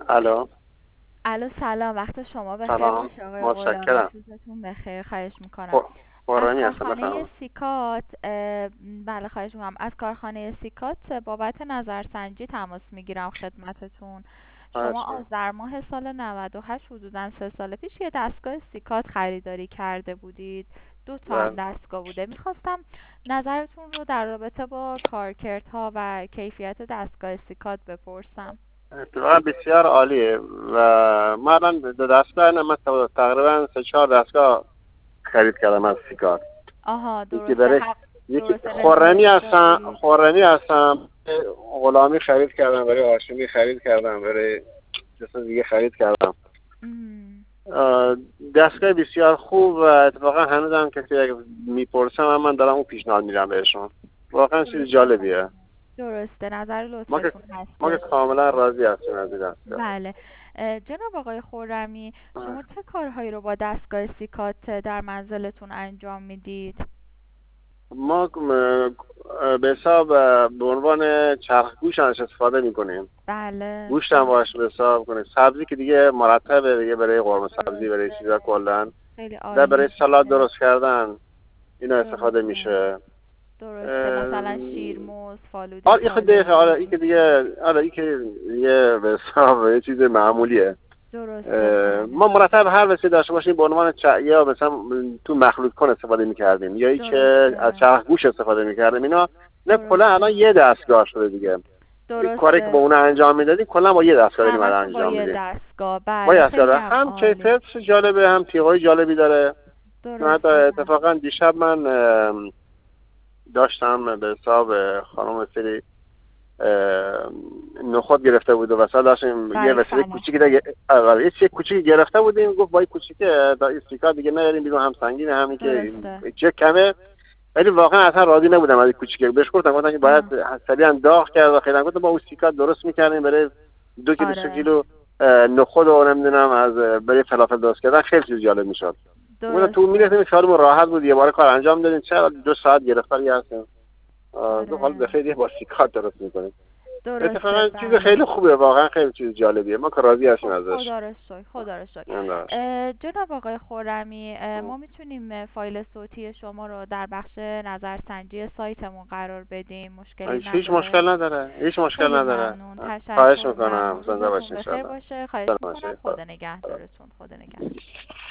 الو. الو سلام، وقت شما بخیر سلام. باشه آقای غلامی. متشکرم. روزتون بخیر. خواهش میکنم خ- از خورمی هستم، کارخانه بفرمایید. سیکات. بله خواهش میکنم از کارخانه سیکات بابت نظرسنجی تماس میگیرم خدمتتون. شما خواهش می‌کنم. آذر ماه سال 98 حدودا 3 سال پیش یه دستگاه سیکات خریداری کرده بودید. دو تا هم بله. دستگاه بوده. میخواستم نظرتون رو در رابطه با کارکردها و کیفیت دستگاه سیکات بپرسم. اتفاقا بسیار عالیه و من الان دو دستگاه نه، من تقریبا سه چهار دستگاه خرید کردم از سیکار. آها یکی درسته، برای حق یکی درسته رضایت دادید. خورمی هستم، غلامی خرید کردم، برای هاشمی خرید کردم، برای کسی دیگه خرید کردم. مم. آه، دستگاه بسیار خوب و اتفاقا هنوز هم کسی اگه میپرسم من دارم اون پیشنهاد میدم بهشون. واقعا چیز درسته جالبیه. درسته نظر ما که لطفتون ما که هستش. کاملا راضی هستیم از این دستگاه. بله. جناب آقای خرمی، شما چه کارهایی رو با دستگاه سیکات در منزلتون انجام میدید؟ ما به حساب به عنوان چرخ گوش ازش استفاده میکنیم. بله گوشت هم باش به حساب کنیم. سبزی که دیگه مرتبه دیگه، برای قرمه سبزی، برای درسته، چیزا کلا خیلی و برای عالی. سالاد درست کردن اینا استفاده درسته میشه. درسته مثلا شیرموز، فالوده آره این خود دقیقه، آره این سالاری. که دیگه، آره این که یه به حساب یه چیز معمولیه. درسته ما بله. مرتب هر وسیله داشته باشیم به عنوان یا مثلا تو مخلوط کن استفاده میکردیم یا ای که از درسته چرخ گوش استفاده میکردیم اینا. نه کلا الان درسته یه دستگاه شده دیگه. این کاری که با درسته اون انجام میدادیم کلا با یه دستگاه داریم الان همشون با انجام یه میدیم. دستگاه. با بله یه خیلی دستگاه هم هم عالی. کیفیت جالبه، هم تیغای جالبی داره. من حتی درسته بله. اتفاقا دیشب من داشتم به حساب خانم سری نخود گرفته بود و وسط داشتیم یه برای وسیله کوچیکی فلاحی. دیگه، یه چیه کوچیکی گرفته بودیم، گفت با این کوچیکه تا استیکا دیگه نیاریم بیرون، هم سنگینه همین که درسته. چه کمه. ولی واقعا اصلا راضی نبودم از این کوچیکه. بهش گفتم که باید آه. سریعا داغ کرد و خیلی گفتم با اون استیکا درست میکردیم برای 2 کیلو 3 آره کیلو نخود و نمیدونم از برای فلافل درست کردن خیلی چیز جالب میشد. گفتم تو درسته. میرفتیم خیالمون راحت بود، یه بار کار انجام دادیم، چرا 2 ساعت گرفتاری هستیم. دو حال آره بخیر یه با سیکات درست میکنیم. درسته اتفاقا چیز بله. خیلی خوبه، واقعا خیلی چیز جالبیه، ما که راضی هستیم خب ازش. خدا رو شکر خدا رو شکر. نمی‌دونم. جناب آقای خرمی، ما میتونیم فایل صوتی شما رو در بخش نظرسنجی سایتمون قرار بدیم؟ مشکلی هیچ نداره؟ مشکل نداره، هیچ مشکل خیلی نداره. ممنون، خواهش تشکر، میکنم، ممنون. زنده روزتون باشین ان بخیر شاءالله. باشه. خواهش سلام میکنم. باشین. خدا نگهدارتون. خدا نگهدار.